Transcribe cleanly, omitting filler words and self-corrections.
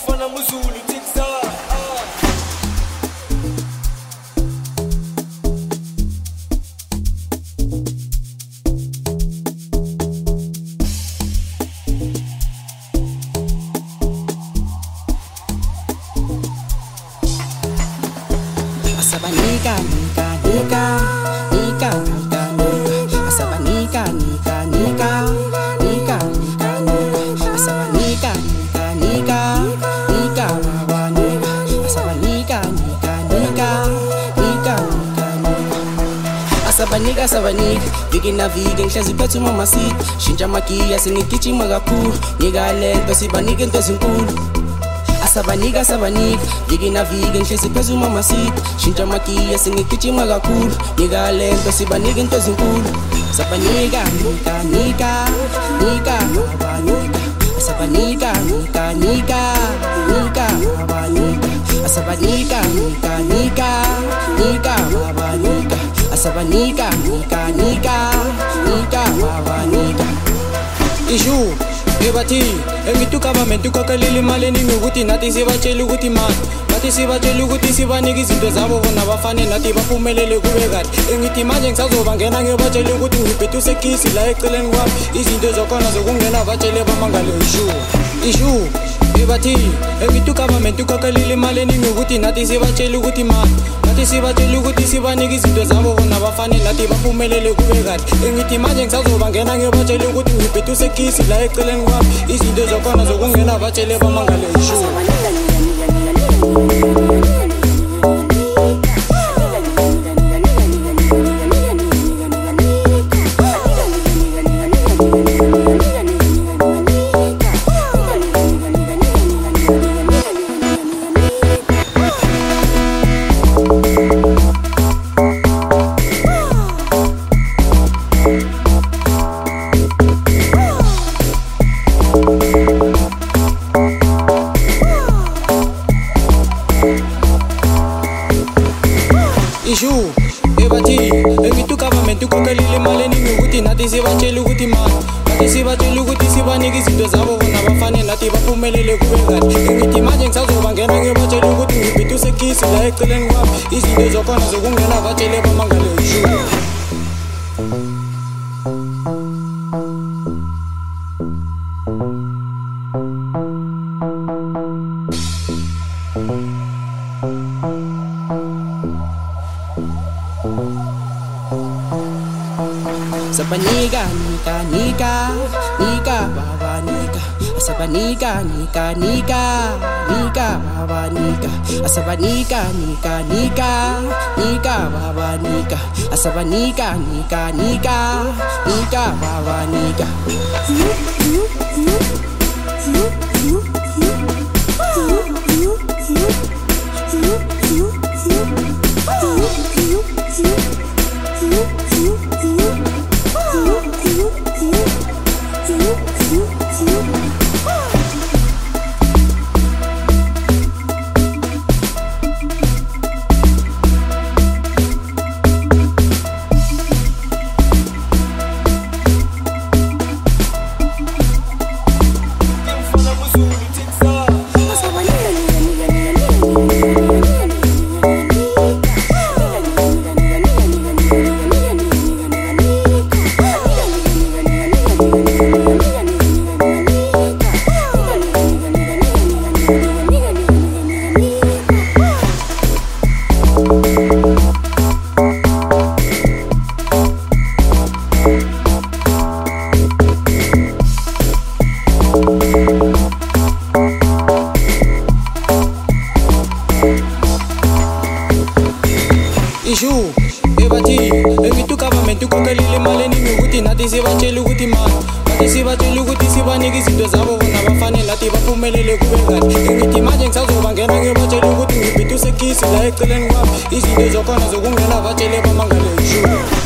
Mfana mzulu tiksa Asabanika, nika, nika, nika, nika, nika. Asabanika, nika, nika, nika, nika, nika. Asabanika, nika, nika, nika, wawa, nika. Asabanika, nika, nika, nika, nika, nika. Asabanika, asabanika, viki na viki, ngihlezi phethu mama sit. Shintsha makiya singigijima kakhulu, nika lento sibanike into ezinkulu. Asabanika, asabanika, viki na viki, ngihlezi phezu mama sit. Shintsha makiya singigijima kakhulu, nika lento sibanike into ezinkulu. Asabanika, nika, nika, nika, wawa, nika. Asabanika, nika, nika, nika, wawa, nika. Asabanika, nika, nika, nika, wawa, nika. Asabanika, nika, nika, nika, wawa, nika. Ishu ebathi engithi government ukhokelile imali eningi ukuthi nathi sibatshela ukuthi manje bathi sibatshela ukuthi sibanike izinto zabo bona bafane nathi baphumelele kube kahle. Engithi manje ngisazoba ngena ngiyobatshela ukuthi ngibhethe usekisi la eceleni kwami, izinto zokhona zokungena batshele bamangale. Ishu ebathi engithi government ukhokelile imali eningi ukuthi nathi sibatshela ukuthi manje bathi sibatshela ukuthi sibanike izinto zabo bona bafane nathi baphumelele kube kahle. Engithi manje ngisazoba ngena ngiyobatshela ukuthi ngibhethe usekisi la eceleni kwami, izinto zokhona zokungena batshele bamangale. Ishu ebathi engithi government ukhokelile imali eningi ukuthi nathi sibatshela ukuthi manje bathi sibatshela ukuthi sibanike izinto zabo bona bafane nathi baphumelele kube kahle. Engithi manje ngisazoba ngena ngiyobatshela ukuthi ngibhethe usekisi la eceleni kwami, izinto zokhona zokungena batshele bamangale. Asabanika, nika, nika, nika, wawa, nika. Asabanika, nika, nika, nika, wawa, nika. Asabanika, nika, nika, nika, wawa, nika. Asabanika, nika, nika, nika, wawa, nika. Ishu ebathi engithi government ukhokelile imali eningi ukuthi nathi sibatshela ukuthi manje bathi sibatshela ukuthi sibanike izinto zabo bona bafane nathi baphumelele kube kahle. Engithi manje ngisazoba ngena ngiyobatshela ukuthi ngibhethe usekisi la eceleni kwami, izinto zokhona zokungena batshele bamangale.